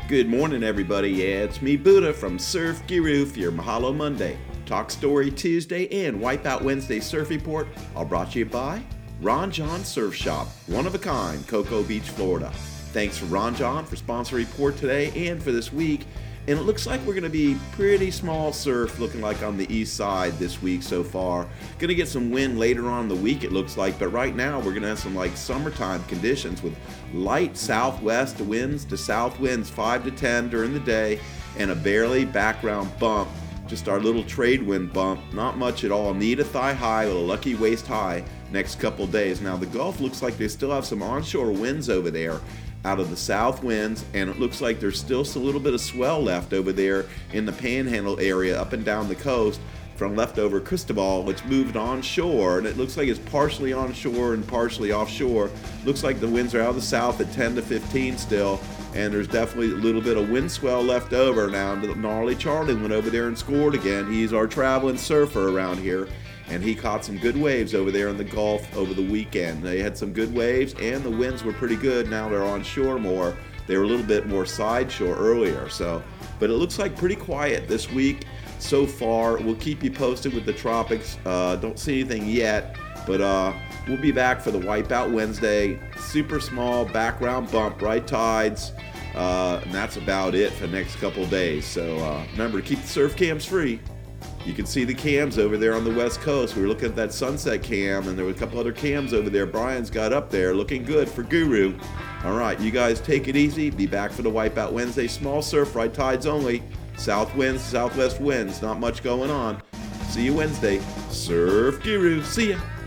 Good morning, everybody. Yeah, it's me, Buddha, from Surf Guru for your Mahalo Monday, Talk Story Tuesday, and Wipeout Wednesday Surf Report, all brought to you by Ron John Surf Shop, one of a kind, Cocoa Beach, Florida. Thanks for Ron John for sponsoring report today and for this week. And it looks like we're going to be pretty small surf looking like on the east side this week so far. Going to get some wind later on in the week it looks like, but right now we're going to have some like summertime conditions with light southwest winds to south winds 5 to 10 during the day and a barely background bump. Just our little trade wind bump, not much at all. Need a thigh high with a lucky waist high next couple days. Now the Gulf looks like they still have some onshore winds over there out of the south winds, and it looks like there's still a little bit of swell left over there in the Panhandle area up and down the coast from leftover Cristobal. It's moved onshore, and it looks like it's partially onshore and partially offshore. Looks like the winds are out of the south at 10 to 15 still, and there's definitely a little bit of wind swell left over. Now, Gnarly Charlie went over there and scored again. He's our traveling surfer around here, and he caught some good waves over there in the Gulf over the weekend. They had some good waves, and the winds were pretty good. Now they're on shore more. They were a little bit more side shore earlier. But it looks like pretty quiet this week so far. We'll keep you posted with the tropics. Don't see anything yet, but we'll be back for the Wipeout Wednesday. Super small background bump, right tides, and that's about it for the next couple of days. So remember to keep the surf cams free. You can see the cams over there on the west coast. We were looking at that sunset cam, and there were a couple other cams over there Brian's got up there looking good for Guru. All right, you guys take it easy. Be back for the Wipeout Wednesday. Small surf, right tides only. South winds, southwest winds. Not much going on. See you Wednesday. Surf Guru. See ya.